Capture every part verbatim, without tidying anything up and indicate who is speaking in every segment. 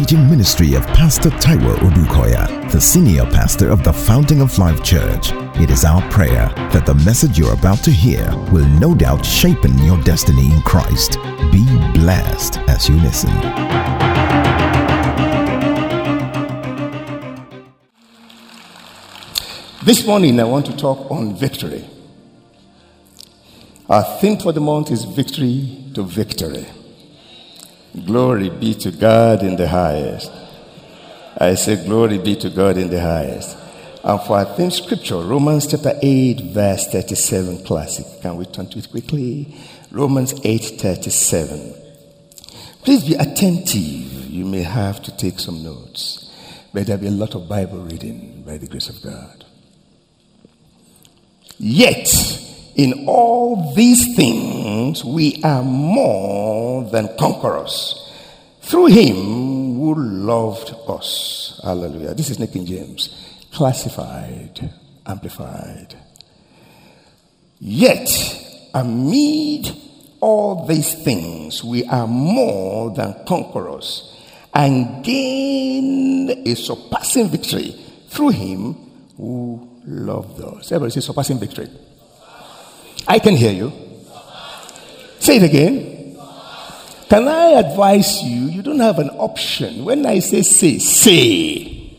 Speaker 1: teaching ministry of Pastor Taiwo Odukoya, the senior pastor of the Fountain of Life Church. It is our prayer that the message you're about to hear will no doubt shape your destiny in Christ. Be blessed as you listen.
Speaker 2: This morning I want to talk on victory. Our theme for the month is victory to victory. Glory be to God in the highest. I say glory be to God in the highest. And for our theme scripture, Romans chapter eight, verse thirty-seven, classic. Can we turn to it quickly? Romans eight, thirty-seven. Please be attentive. You may have to take some notes. But there'll be a lot of Bible reading by the grace of God. Yet, in all these things, we are more than conquerors through him who loved us. Hallelujah. This is New King James. Classified, amplified. Yet, amid all these things, we are more than conquerors and gain a surpassing victory through him who loved us. Everybody say surpassing victory. I can hear you. Say it again. Can I advise you? You don't have an option. When I say say, say.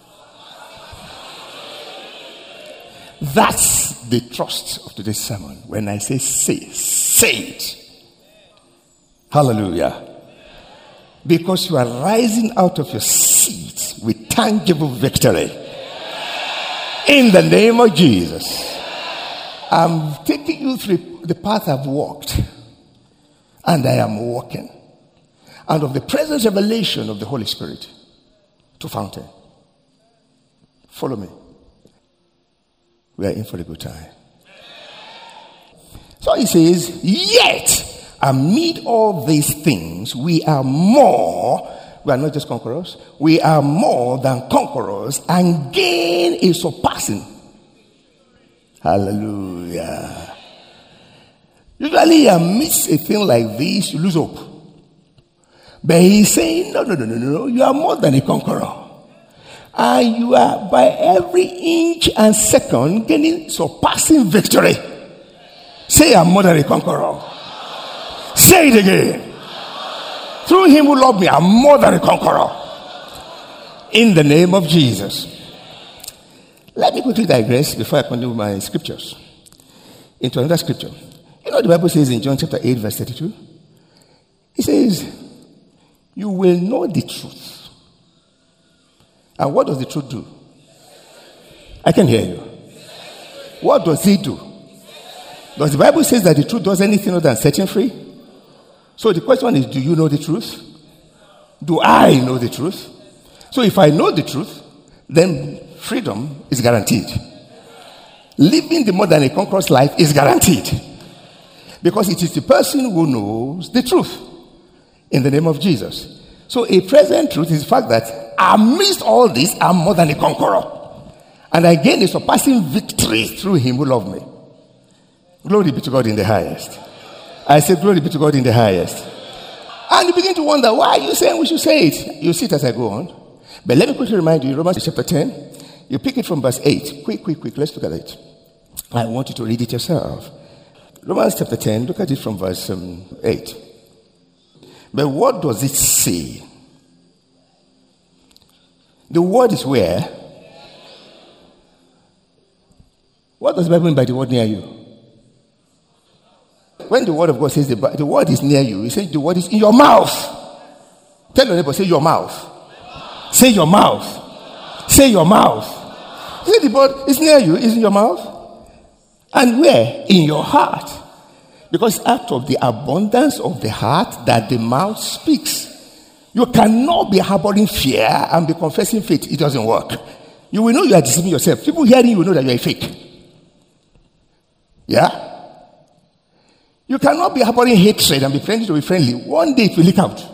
Speaker 2: That's the thrust of today's sermon. When I say say, say it. Hallelujah. Because you are rising out of your seat with tangible victory. In the name of Jesus. I'm taking you through the path I've walked. And I am walking. And of the present revelation of the Holy Spirit to fountain. Follow me. We are in for a good time. So he says, yet amid all these things, we are more, we are not just conquerors, we are more than conquerors and gain a surpassing. Hallelujah. Usually amidst a thing like this, you lose hope. But he's saying, no, no, no, no, no, you are more than a conqueror. And you are by every inch and second gaining surpassing victory. Say, I'm more than a conqueror. Say it again. Through him who loved me, I'm more than a conqueror. In the name of Jesus. Let me quickly digress before I continue with my scriptures. Into another scripture. You know what the Bible says in John chapter eight, verse thirty-two? It says, you will know the truth. And what does the truth do? I can hear you. What does it do? Does the Bible say that the truth does anything other than setting free? So the question is, do you know the truth? Do I know the truth? So if I know the truth, then freedom is guaranteed. Living the more than a conqueror's life is guaranteed. Because it is the person who knows the truth. In the name of Jesus. So a present truth is the fact that amidst all this, I'm more than a conqueror. And I gain a surpassing victory through him who loved me. Glory be to God in the highest. I say glory be to God in the highest. And you begin to wonder, why are you saying we should say it? You see it as I go on. But let me quickly remind you, Romans chapter ten. You pick it from verse eight. Quick, quick, quick. Let's look at it. I want you to read it yourself. Romans chapter ten. Look at it from verse um, eight. But what does it say? The word is where? What does the Bible mean by the word near you? When the word of God says the, the word is near you, it says the word is in your mouth. Tell your neighbor, say your mouth. Say your mouth. Say your mouth. You see the word is near you, is in your mouth. And where? In your heart. Because out of the abundance of the heart that the mouth speaks. You cannot be harboring fear and be confessing faith. It doesn't work. You will know you are deceiving yourself. People hearing you will know that you are a fake. Yeah? You cannot be harboring hatred and be friendly to be friendly. One day it will leak out.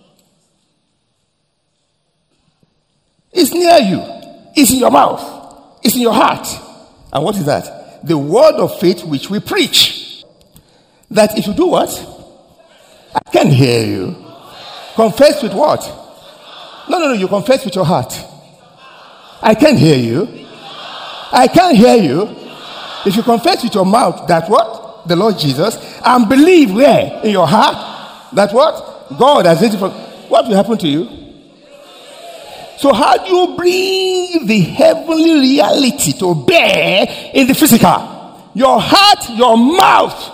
Speaker 2: It's near you. It's in your mouth. It's in your heart. And what is that? The word of faith which we preach. That if you do what? I can hear you. Confess with what? No, no, no. You confess with your heart. I can't hear you. I can't hear you. If you confess with your mouth that what? The Lord Jesus, and believe where? In your heart that what? God has raised him from. What will happen to you? So how do you bring the heavenly reality to bear in the physical? Your heart, your mouth.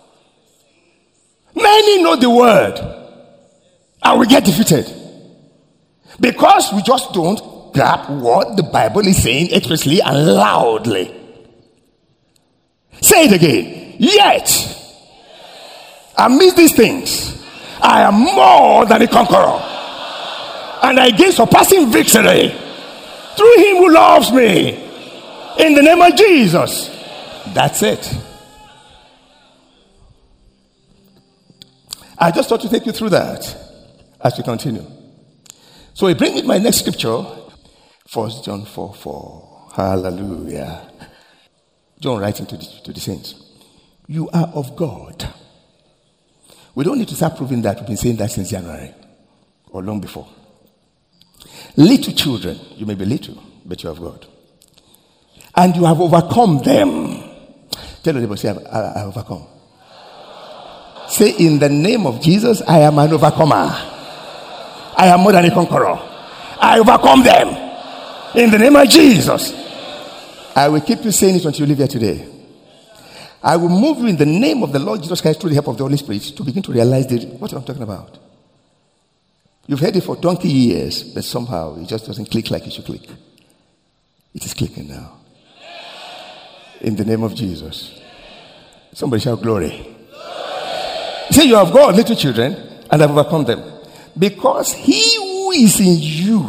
Speaker 2: Many know the word and we get defeated because we just don't grab what the Bible is saying expressly and loudly. Say it again. Yet, amidst these things, I am more than a conqueror, and I gain surpassing victory through him who loves me. In the name of Jesus. That's it. I just thought to take you through that as we continue. So we bring me my next scripture, First John four four. Hallelujah. John writing to the, to the saints. You are of God. We don't need to start proving that. We've been saying that since January or long before. Little children, you may be little, but you are of God. And you have overcome them. Tell your neighbor, say, I have overcome. Say, in the name of Jesus, I am an overcomer. I am more than a conqueror. I overcome them. In the name of Jesus. I will keep you saying it until you leave here today. I will move you in the name of the Lord Jesus Christ through the help of the Holy Spirit to begin to realize the, what I'm talking about. You've heard it for donkey years, but somehow it just doesn't click like it should click. It is clicking now. In the name of Jesus. Somebody shout glory. Glory. Say, you have God, little children, and have overcome them. Because he who is in you.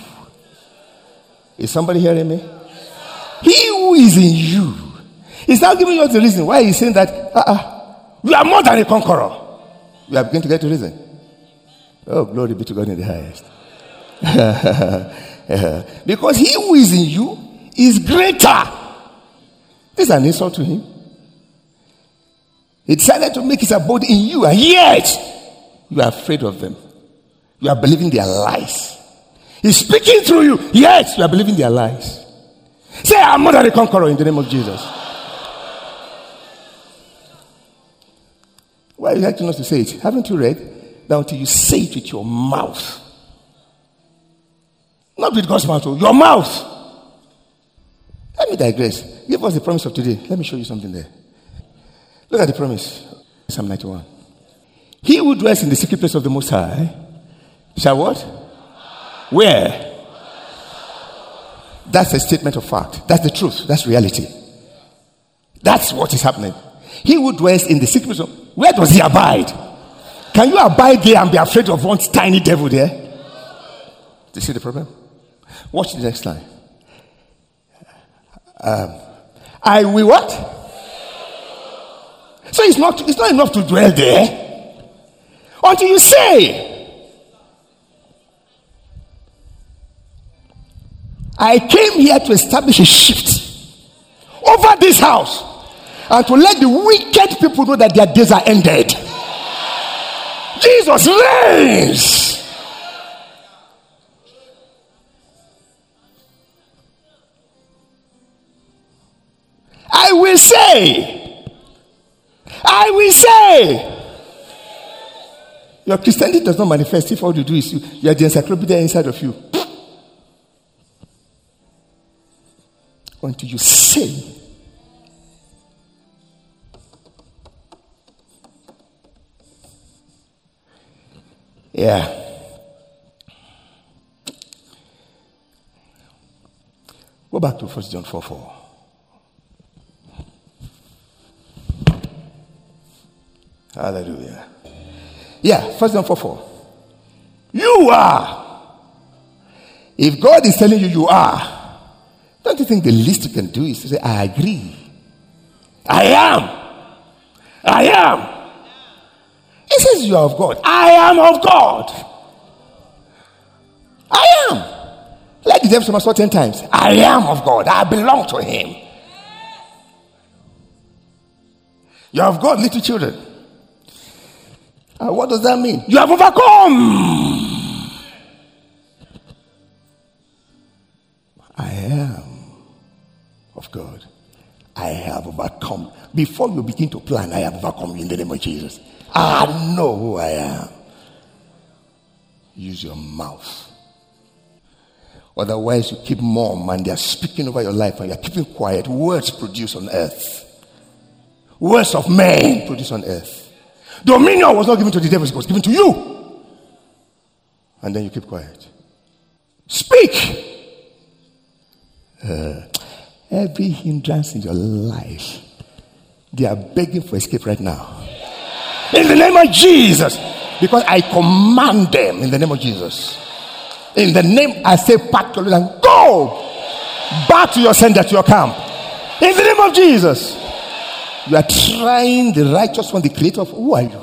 Speaker 2: Is somebody hearing me? He who is in you. He's now giving you the reason why he's saying that uh-uh, you are more than a conqueror. You are beginning to get the reason. Oh, glory be to God in the highest. Because he who is in you is greater. This is an insult to him. He decided to make his abode in you, and yet you are afraid of them. You are believing their lies. He's speaking through you, yet you are believing their lies. Say, I'm more than a conqueror in the name of Jesus. Why are you asking us to say it? Haven't you read that until you say it with your mouth? Not with God's mouth, your mouth. Let me digress. Give us the promise of today. Let me show you something there. Look at the promise. Psalm ninety-one. He who dwells in the secret place of the Most High shall what? Where? That's a statement of fact. That's the truth. That's reality. That's what is happening. He who dwells in the secret place of, where does he abide? Can you abide there and be afraid of one tiny devil there? Do you see the problem? Watch the next line. Um, I will what? So it's not, it's not enough to dwell there until you say, I came here to establish a shift over this house and to let the wicked people know that their days are ended. Jesus reigns. I will say, I will say, your Christianity does not manifest if all you do is you, you are the encyclopedia inside of you. Until you say, yeah. Go back to First John four four. Hallelujah. Yeah, First John four four. You are. If God is telling you you are, don't you think the least you can do is to say, I agree. I am. I am. He says you are of God. I am of God. I am. Like the devil must say ten times. I am of God. I belong to him. You are of God, little children. And what does that mean? You have overcome. Before you begin to plan, I have overcome you in the name of Jesus. I know who I am. Use your mouth. Otherwise, you keep mum and they are speaking over your life and you are keeping quiet. Words produce on earth. Words of men produce on earth. Dominion was not given to the devil, it was given to you. And then you keep quiet. Speak. Uh, every hindrance in your life, they are begging for escape right now. In the name of Jesus. Because I command them in the name of Jesus. In the name, I say, pack your and go back to your sender, to your camp. In the name of Jesus. You are trying the righteous one, the creator of. Who are you?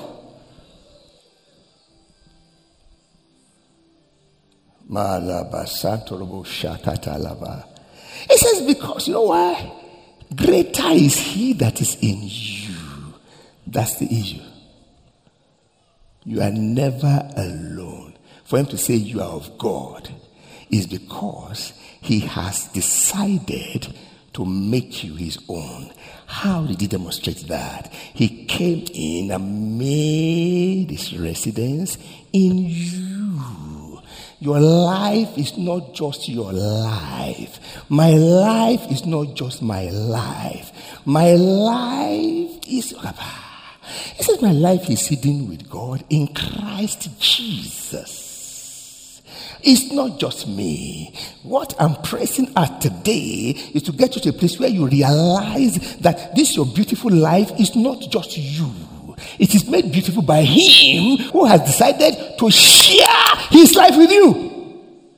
Speaker 2: It says, because you know why? Greater is he that is in you. That's the issue. You are never alone. For him to say you are of God is because he has decided to make you his own. How did he demonstrate that? He came in and made his residence in you. Your life is not just your life. My life is not just my life. My life is... He says my life is hidden with God in Christ Jesus. It's not just me. What I'm pressing at today is to get you to a place where you realize that this your beautiful life is not just you. It is made beautiful by him who has decided to share his life with you.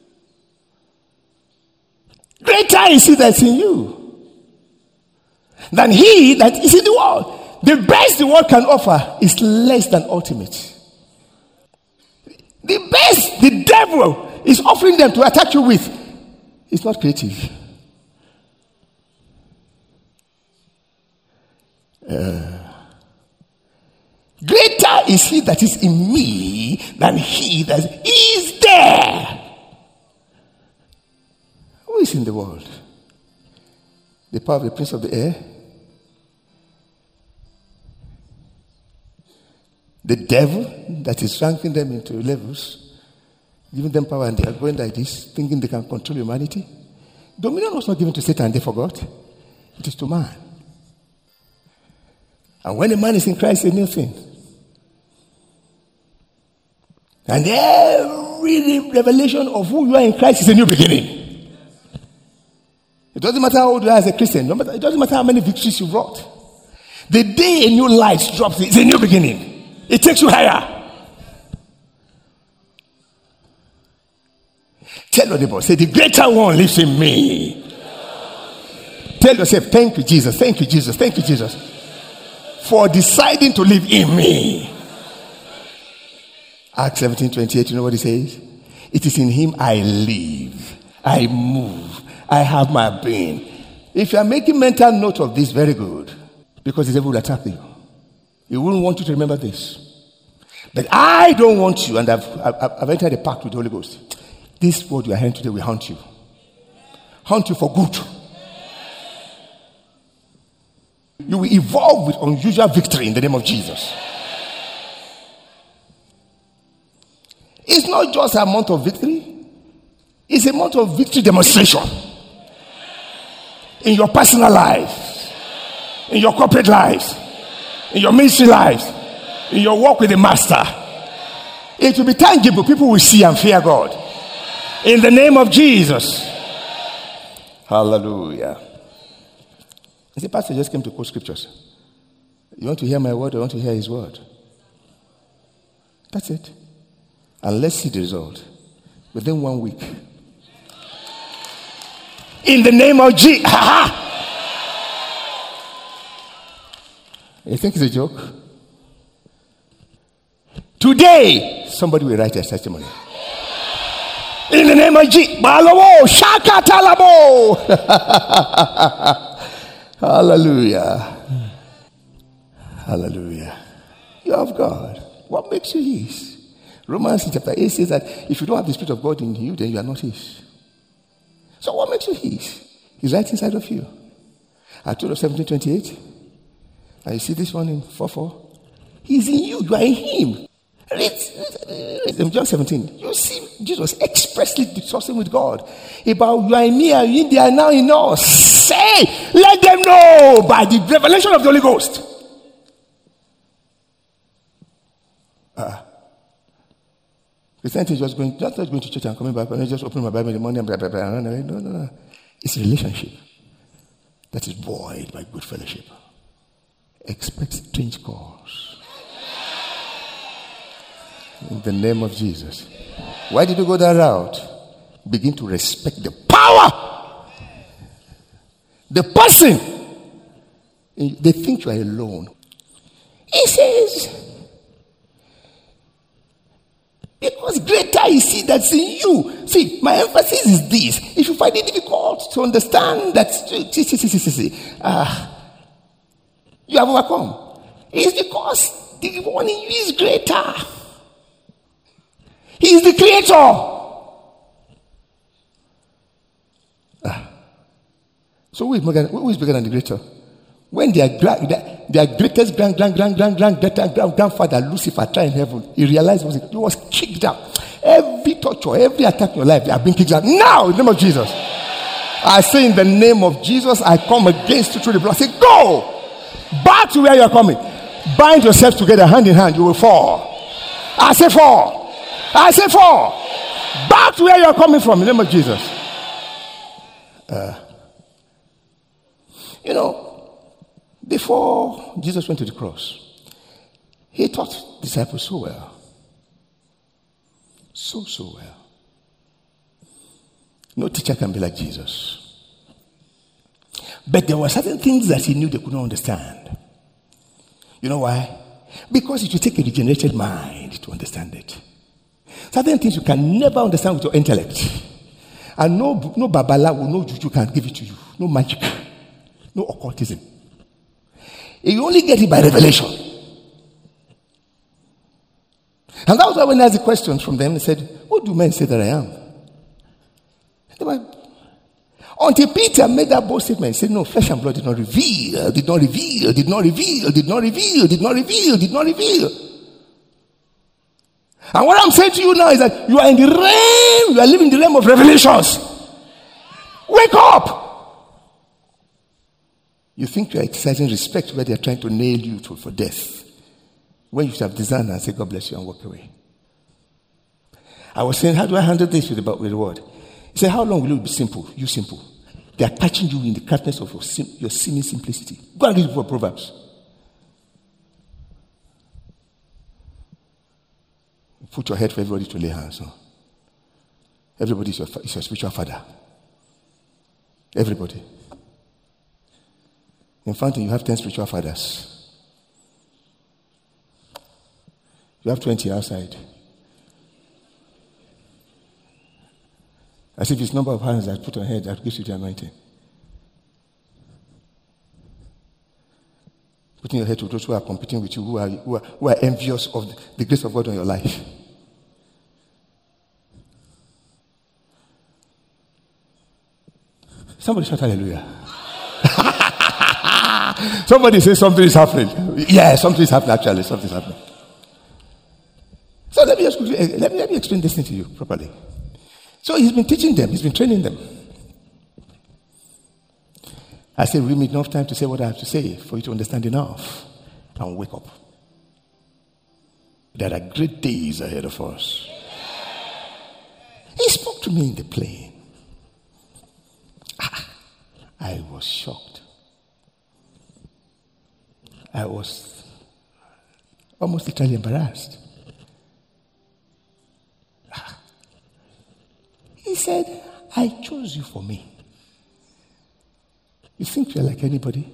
Speaker 2: Greater is he that's in you than he that is in the world. The best the world can offer is less than ultimate. The best the devil is offering them to attack you with is not creative. Uh, greater is he that is in me than he that is there. Who is in the world? The power of the prince of the air? The devil that is ranking them into levels, giving them power, and they are going like this, thinking they can control humanity. Dominion was not given to Satan and they forgot. It is to man. And when a man is in Christ, it's a new thing. And every revelation of who you are in Christ is a new beginning. It doesn't matter how old you are as a Christian. It doesn't matter how many victories you brought. The day a new light drops, it's a new beginning. It takes you higher. Tell your neighbor, say, the greater one lives in me. Tell yourself, thank you, Jesus. Thank you, Jesus. Thank you, Jesus, for deciding to live in me. Acts seventeen twenty-eight, you know what he says? It is in him I live, I move, I have my being. If you are making mental note of this, very good. Because the devil will attack you. He wouldn't want you to remember this. But I don't want you, and I've, I've, I've entered a pact with the Holy Ghost. This word you are hearing today will haunt you. Haunt you for good. You will evolve with unusual victory in the name of Jesus. It's not just a month of victory. It's a month of victory demonstration. In your personal life. In your corporate lives. In your ministry lives, in your walk with the master, it will be tangible. People will see and fear God. In the name of Jesus. Hallelujah. I said, Pastor just came to quote scriptures. You want to hear my word or you want to hear his word? That's it. And let's see the result within one week. In the name of Jesus. You think it's a joke? Today, somebody will write a testimony. In the name of Jesus. Hallelujah. Hallelujah. You have God. What makes you his? Romans chapter eight says that if you don't have the Spirit of God in you, then you are not his. So what makes you his? He's right inside of you. I told you seventeen twenty-eight. And you see this one in four four? He's in you. You are in him. Read, read in John seventeen. You see Jesus expressly discussing with God about you are in me and you, they are now in us. Say, let them know by the revelation of the Holy Ghost. Uh, Christianity is just going, just going to church and coming back and just opening my Bible in the morning and blah, blah, blah. No, no, no, no. It's a relationship that is buoyed by good fellowship. Expect strange calls. In the name of Jesus. Why did you go that route? Begin to respect the power. The person. They think you are alone. He says, because greater is he that's in you. See, my emphasis is this. If you find it difficult to understand that see, see, see, see, see, uh, you have overcome, it's because the one in you is greater. He is the creator. Uh, so who is bigger, who is bigger than the creator? When their, their, their greatest grand, grand, grand, grand, grand, grand, grand, grandfather Lucifer tried in heaven, he realized was he was kicked out. Every torture, every attack in your life, they have been kicked out. Now, in the name of Jesus, I say in the name of Jesus, I come against you through the blood. I say, go back to where you are coming. Bind yourself together, hand in hand. You will fall. I say, fall. I say, fall. Back to where you are coming from. In the name of Jesus. Uh, you know, before Jesus went to the cross, he taught disciples so well. So, so well. No teacher can be like Jesus. But there were certain things that he knew they could not understand. You know why? Because it will take a regenerated mind to understand it. Certain things you can never understand with your intellect. And no, no babalawo, no juju can give it to you. No magic. No occultism. You only get it by revelation. And that was why when I asked the questions from them, they said, what do men say that I am? They were, until Peter made that bold statement, he said, no, flesh and blood did not reveal, did not reveal, did not reveal, did not reveal, did not reveal, did not reveal. And what I'm saying to you now is that you are in the realm, you are living in the realm of revelations. Wake up! You think you are exercising respect where they are trying to nail you to, for death. When you should have designed and say, God bless you, and walk away. I was saying, how do I handle this with the, with the word? He said, how long will it be simple? You simple. They are catching you in the craftiness of your, sim, your seeming simplicity. Go and read the Proverbs. Put your head for everybody to lay hands on. Everybody is your, is your spiritual father. Everybody. In fact, you have ten spiritual fathers. You have twenty outside. As if it's number of hands that put on head that gives you the anointing. Putting your head to those who are competing with you, who are, who are, who are envious of the, the grace of God on your life. Somebody shout hallelujah. Somebody say something is happening. Yeah, something is happening actually. Something is happening. So let me, just, let me, let me explain this thing to you properly. So he's been teaching them. He's been training them. I say, we need enough time to say what I have to say for you to understand enough and wake up. There are great days ahead of us. He spoke to me in the plane. Ah, I was shocked. I was almost literally embarrassed. Ah. He said, I chose you for me. You think you're like anybody?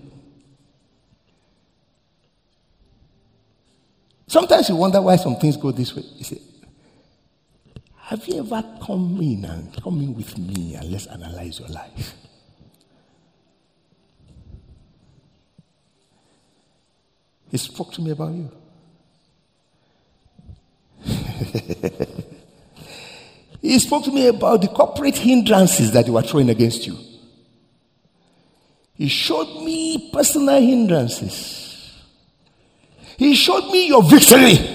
Speaker 2: Sometimes you wonder why some things go this way. You say, have you ever come in and come in with me and let's analyze your life? He spoke to me about you. He spoke to me about the corporate hindrances that they were throwing against you. He showed me personal hindrances. He showed me your victory.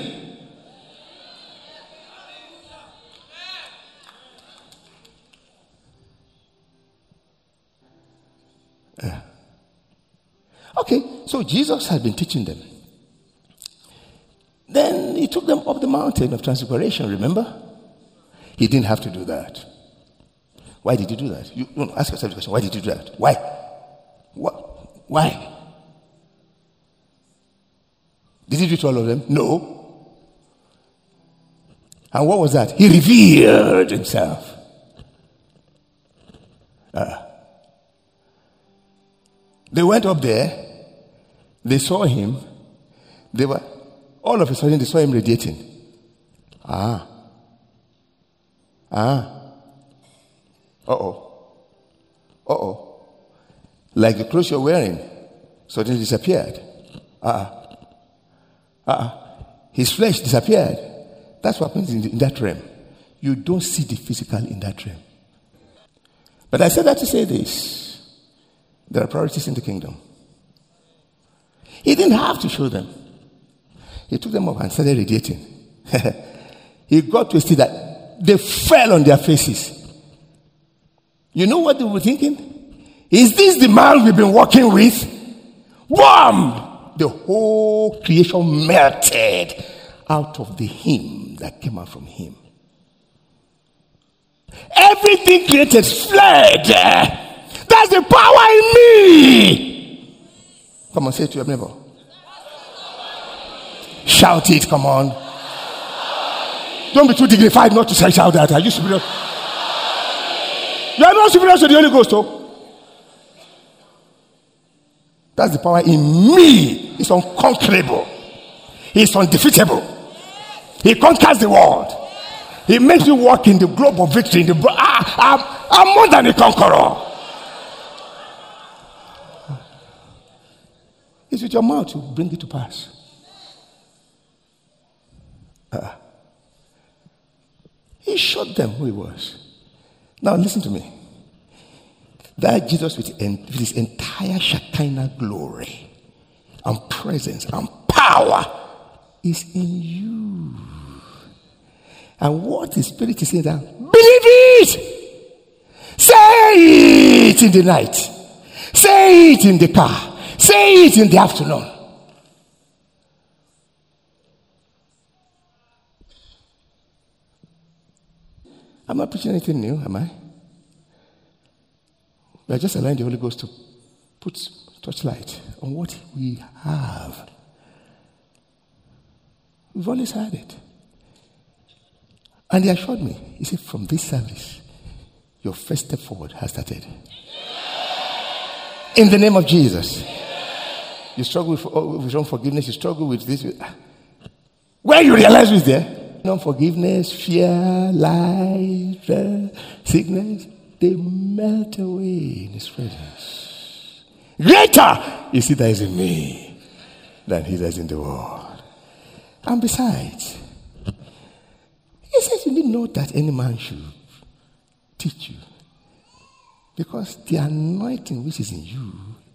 Speaker 2: Uh, okay, so Jesus had been teaching them. Then he took them up the mountain of transfiguration, remember? He didn't have to do that. Why did he do that? You, you know, ask yourself the question, why did he do that? Why? What? Why? Did he do it to all of them? No. And what was that? He revealed himself. Uh, they went up there. They saw him. They were, all of a sudden, they saw him radiating. Ah. Ah. Uh-oh. Uh-oh. Like the clothes you're wearing suddenly disappeared. Uh-uh. Uh-uh. His flesh disappeared. That's what happens in, the, in that realm. You don't see the physical in that realm. But I said that to say this. There are priorities in the kingdom. He didn't have to show them. He took them up and started radiating. He got to a state that they fell on their faces. You know what they were thinking? Is this the man we've been working with? Wham! The whole creation melted out of the hymn that came out from him. Everything created fled. That's the power in me. Come on, say it to your neighbor. Shout it, come on. Don't be too dignified not to say shout that. Are you superior? You are not superior to the Holy Ghost, though. That's the power in me. It's unconquerable. It's undefeatable. He conquers the world. He makes you walk in the globe of victory. In the bro- ah, I'm, I'm more than a conqueror. It's with your mouth to bring it to pass. Uh, he showed them who he was. Now listen to me. That Jesus with, with his entire Shekinah glory and presence and power is in you. And what the Spirit is saying that, believe it! Say it in the night. Say it in the car. Say it in the afternoon. I'm not preaching anything new, am I? We are just allowing the Holy Ghost to put touchlight on what we have. We've always had it. And he assured me, he said, from this service, your first step forward has started. In the name of Jesus. You struggle with, with unforgiveness, you struggle with this. Where you realize who's there? Unforgiveness, fear, lies, uh, sickness, they melt away in his presence. Greater is he that is in me than he that is in the world. And besides, he says you need not that any man should teach you. Because the anointing which is in you,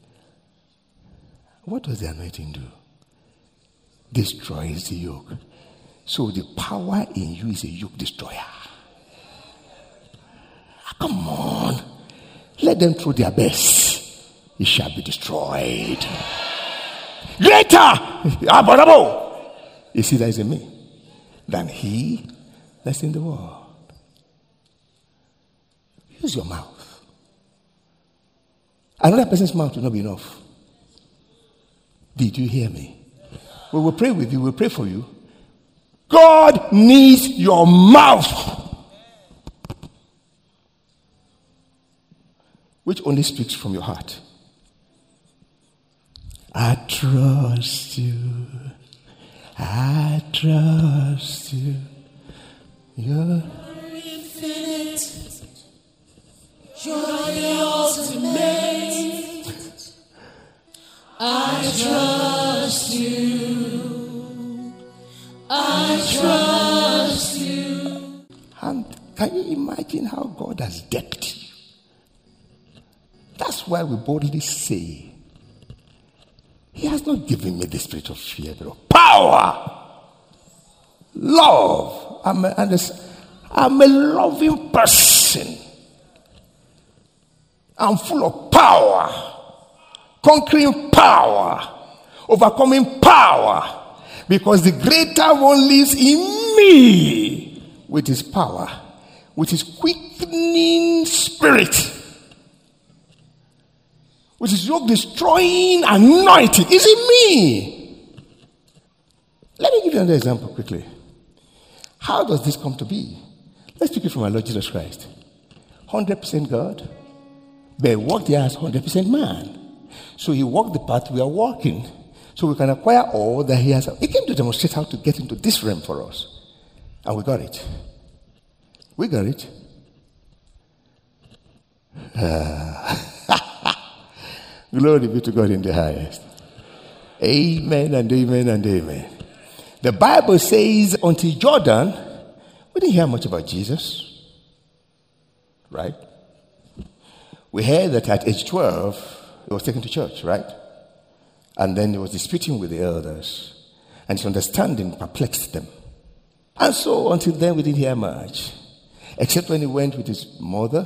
Speaker 2: what does the anointing do? Destroys the yoke. So the power in you is a yoke destroyer. Come on. Let them throw their best. It shall be destroyed. Greater is he that is in me than he that's in the world. Use your mouth. Another person's mouth will not be enough. Did you hear me? We will pray with you. We'll pray for you. God needs your mouth, which only speaks from your heart. I trust you. I trust you. You're infinite. You're the ultimate. I trust you. I trust you. And can you imagine how God has decked you? That's why we boldly say, He has not given me the spirit of fear, but of power, love. I'm a, I'm a loving person. I'm full of power, conquering power, overcoming power, because the greater one lives in me with his power, with his quickening spirit, with his yoke destroying anointing. Is it me? Let me give you another example quickly. How does this come to be? Let's take it from our Lord Jesus Christ. one hundred percent God, but he walked there as one hundred percent man. So he walked the path we are walking, so we can acquire all that he has. He came to demonstrate how to get into this realm for us. And we got it. We got it. Uh, Glory be to God in the highest. Amen and amen and amen. The Bible says until Jordan, we didn't hear much about Jesus. Right? We heard that at age twelve, he was taken to church, right? And then he was disputing with the elders. And his understanding perplexed them. And so until then, we didn't hear much. Except when he went with his mother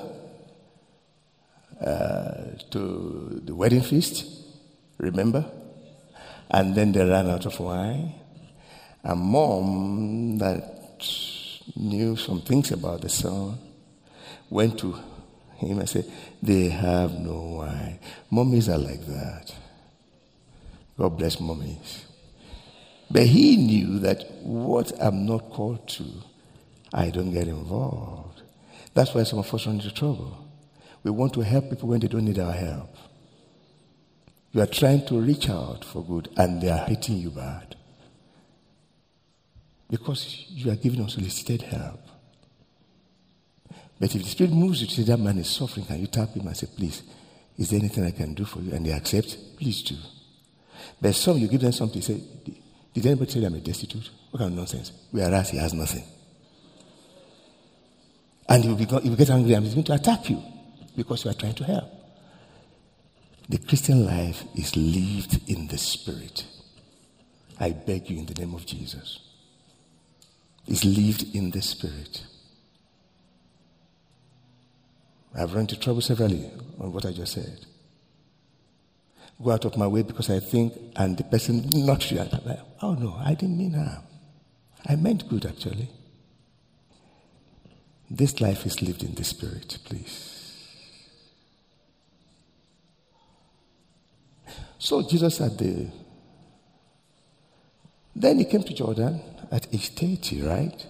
Speaker 2: uh, to the wedding feast, remember? And then they ran out of wine. And mom, that knew some things about the son, went to him and said, they have no wine. Mummies are like that. God bless mummies. But he knew that what I'm not called to, I don't get involved. That's why some of us run into trouble. We want to help people when they don't need our help. You are trying to reach out for good, and they are hitting you bad. Because you are giving unsolicited help. But if the Spirit moves you to say that man is suffering, can you tap him and say, please, is there anything I can do for you? And they accept, please do. But some, you give them something, say, did anybody tell you I'm a destitute? What kind of nonsense? Whereas he has nothing. And he will, be, he will get angry and he's going to attack you because you are trying to help. The Christian life is lived in the Spirit. I beg you in the name of Jesus. It's lived in the Spirit. I've run into trouble severally on what I just said. Go out of my way because I think, and the person not you. Like, oh no, I didn't mean harm. I meant good actually. This life is lived in the Spirit, please. So Jesus at the, then he came to Jordan at age thirty, right?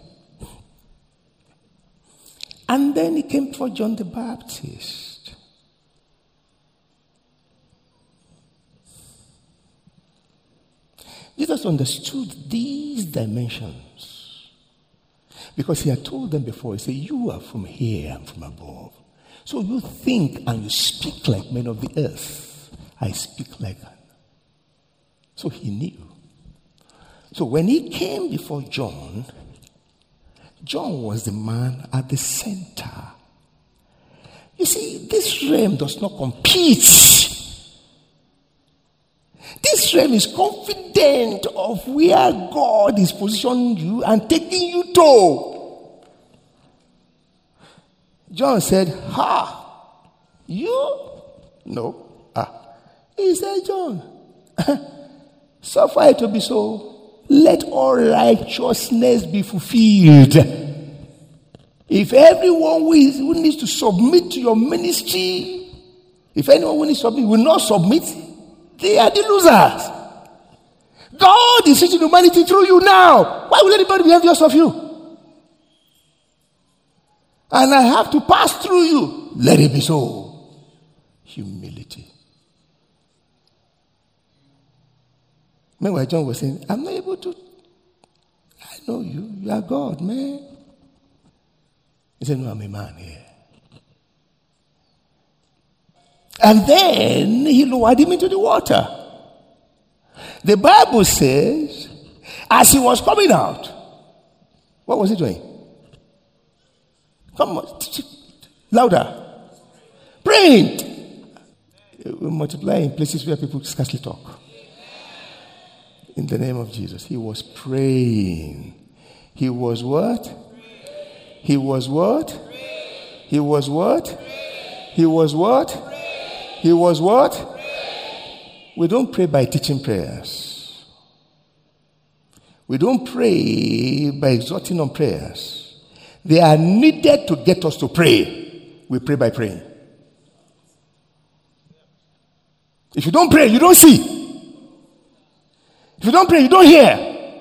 Speaker 2: And then he came for John the Baptist. Jesus understood these dimensions because he had told them before. He said, you are from here and from above. So you think and you speak like men of the earth. I speak like that. So he knew. So when he came before John, John was the man at the center. You see, this realm does not compete. This realm is confident of where God is positioning you and taking you to. John said, ha, you? No. Ah. He said, John, suffer it to be so. Let all righteousness be fulfilled. If everyone who, is, who needs to submit to your ministry, if anyone who needs to submit will not submit, they are the losers. God is teaching humanity through you now. Why will anybody be envious of you? And I have to pass through you. Let it be so. Humility. Meanwhile, John was saying, I'm not able to. I know you. You are God, man. He said, no, I'm a man here. And then he lowered him into the water. The Bible says, as he was coming out, what was he doing? Come on, louder. Praying. We multiply in places where people scarcely talk. In the name of Jesus. He was praying. He was what? He was what? He was what? He was what? He was what? We don't pray by teaching prayers. We don't pray by exhorting on prayers. They are needed to get us to pray. We pray by praying. If you don't pray, you don't see. If you don't pray, you don't hear.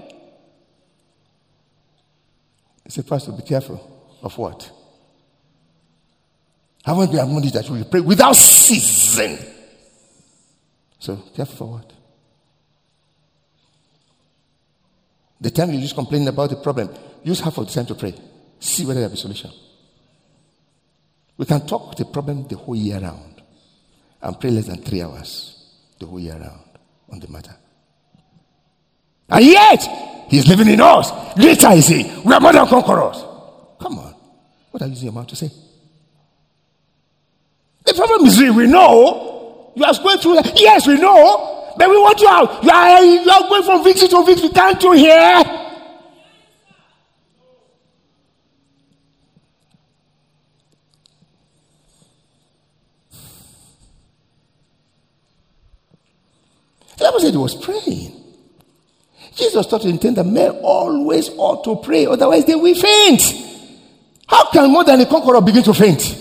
Speaker 2: He said, Pastor, be careful of what? Haven't we admonished that we pray without ceasing? So, careful for what? The time you just complaining about the problem, use half of the time to pray. See whether there is a solution. We can talk the problem the whole year round and pray less than three hours the whole year round on the matter. And yet, he's living in us. Greater is he. We are more than conquerors. Come on. What are you using your mouth to say? The problem is real. We know. You are going through that. Yes, we know. But we want you out. You are, you are going from victory to victory. Can't you hear? The Bible said he was praying. Jesus taught to intend that men always ought to pray, otherwise they will faint. How can more than a conqueror begin to faint?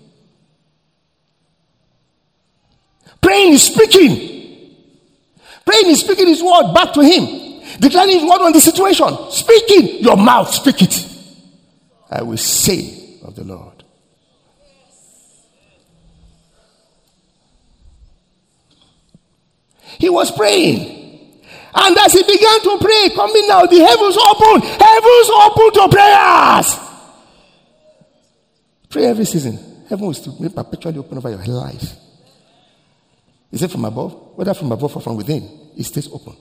Speaker 2: Praying is speaking. Praying is speaking his word back to him. Declaring his word on the situation. Speaking. Your mouth, speak it. I will say of the Lord. He was praying. And as he began to pray, coming now, the heavens opened. Heavens opened to prayers. Pray every season. Heaven will still be perpetually open over your life. Is it from above? Whether from above or from within, it stays open.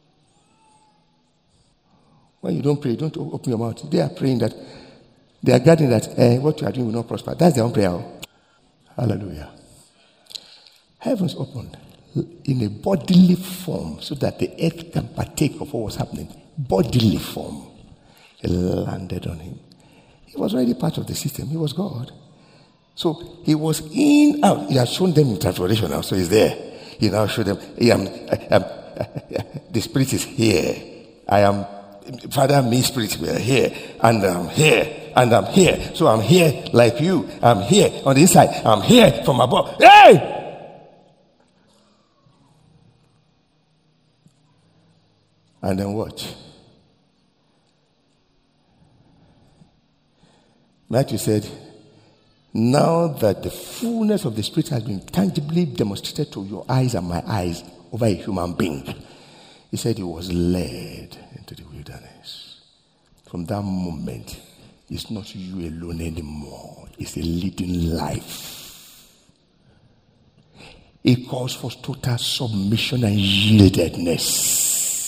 Speaker 2: When you don't pray, you don't open your mouth. They are praying that, they are guarding that eh, what you are doing will not prosper. That's their own prayer. Hallelujah. Heavens opened in a bodily form so that the earth can partake of what was happening. Bodily form. It landed on him. He was already part of the system. He was God. So he was in out. He has shown them in transformation now. So he's there. He now showed them, I am, I am, the spirit is here. I am, Father, me, spirit, we are here. And I'm here. And I'm here. So I'm here like you. I'm here on the inside. I'm here from above. Hey! And then watch. Matthew said, now that the fullness of the Spirit has been tangibly demonstrated to your eyes and my eyes over a human being, he said he was led into the wilderness. From that moment, it's not you alone anymore. It's a leading life. It calls for total submission and yieldedness.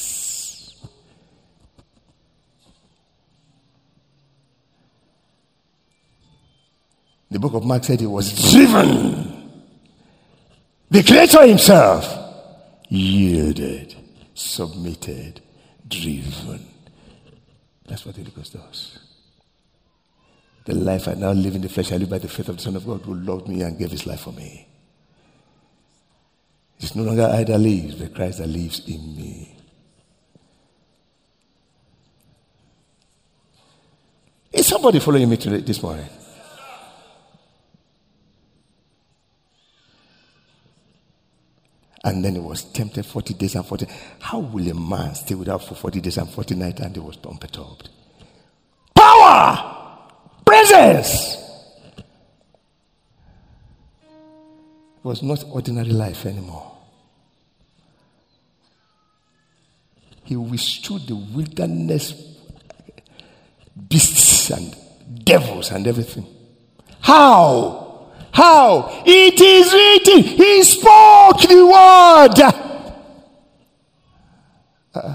Speaker 2: The book of Mark said he was driven. The Creator himself yielded, submitted, driven. That's what the Holy Ghost does. The life I now live in the flesh, I live by the faith of the Son of God who loved me and gave his life for me. It's no longer I that lives, but Christ that lives in me. Is somebody following me today, this morning? And then he was tempted forty days and forty. How will a man stay without for forty days and forty nights and he was unperturbed? Power! Presence! It was not ordinary life anymore. He withstood the wilderness beasts and devils and everything. How? How? It is written. He spoke the word. Uh,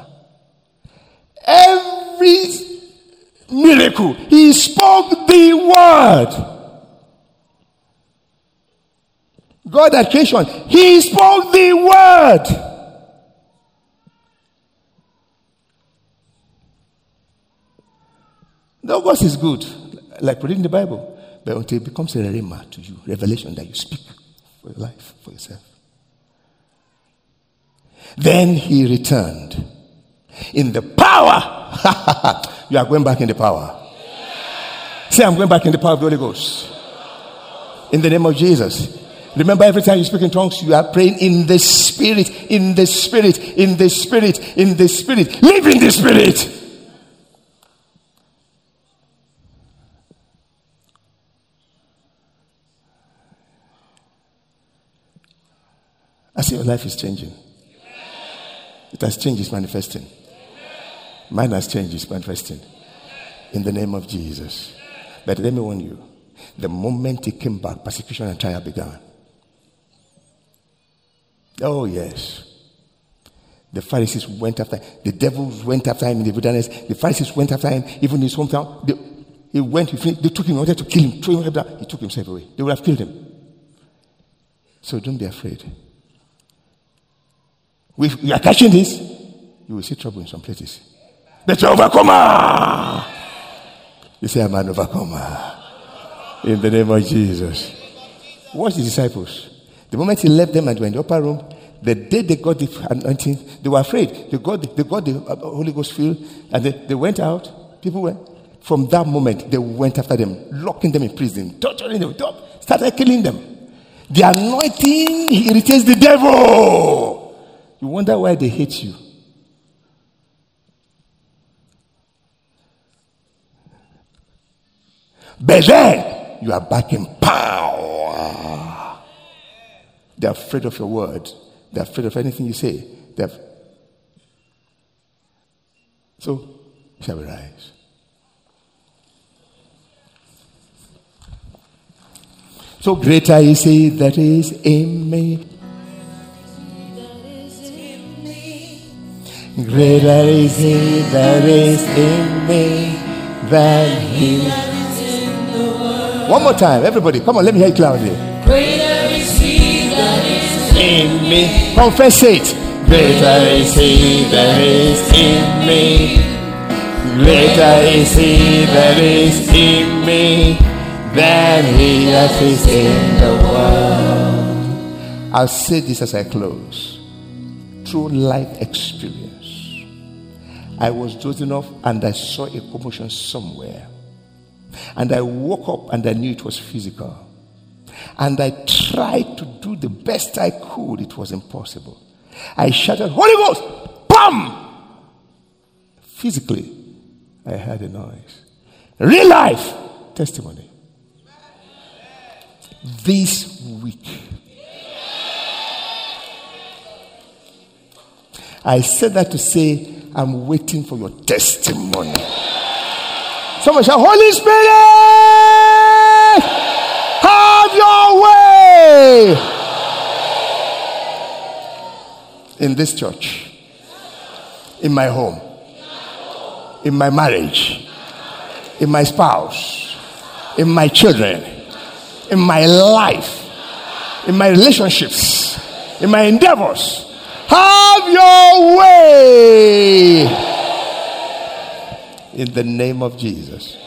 Speaker 2: every miracle, he spoke the word. God at creation, he spoke the word. The August is good, like reading the Bible, but until it becomes a rhema to you, revelation that you speak for your life, for yourself. Then he returned in the power. You are going back in the power. Say, I'm going back in the power of the Holy Ghost. In the name of Jesus. Remember, every time you speak in tongues, you are praying in the Spirit, in the Spirit, in the Spirit, in the Spirit. Live in the Spirit. I see your life is changing. It has changed, it's manifesting. Mine has changed, it's manifesting. In the name of Jesus. But let me warn you, the moment he came back, persecution and trial began. Oh, yes. The Pharisees went after him. The devils went after him in the wilderness. The Pharisees went after him, even in his hometown. They, he went, he finished, they took him, wanted to kill him, throw him down. He took himself away. They would have killed him. So don't be afraid. If you are catching this, you will see trouble in some places. But you're overcomer. You say, I'm an overcomer. In the name of Jesus. Watch the disciples. The moment he left them and went in the upper room, the day they got the anointing, they were afraid. They got the, they got the Holy Ghost filled, and they, they went out. People went. From that moment, they went after them, locking them in prison, torturing them, started killing them. The anointing irritates the devil. You wonder why they hate you. But then, you are back in power. They're afraid of your word. They're afraid of anything you say. They're... So, shall we rise? So greater is he that is in me. Greater is he that is in me than he that is in the world. One more time, everybody. Come on, let me hear it loudly. Greater is he that is in me. Confess it. Greater is he that is in me. Greater is he that is in me than he that is in the world. I'll say this as I close. Through life experience, I was dozing off and I saw a commotion somewhere. And I woke up and I knew it was physical. And I tried to do the best I could. It was impossible. I shouted, Holy Ghost! Bam! Physically, I heard a noise. Real life testimony. This week, I said that to say, I'm waiting for your testimony. Someone shout, Holy Spirit, have your way in this church, in my home, in my marriage, in my spouse, in my children, in my life, in my relationships, in my endeavors. Have your way in the name of Jesus.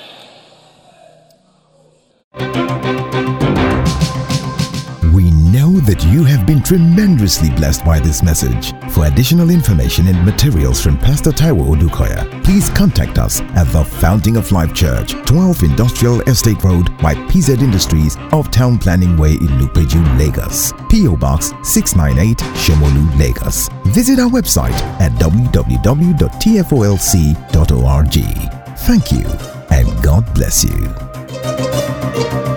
Speaker 1: We know that you have been tremendously blessed by this message. For additional information and materials from Pastor Taiwo Odukoya, please contact us at the Fountain of Life Church, twelve Industrial Estate Road by P Z Industries of Town Planning Way, Ilupeju, Lagos. P O Box six nine eight, Shomolu, Lagos. Visit our website at w w w dot t f o l c dot org. Thank you and God bless you.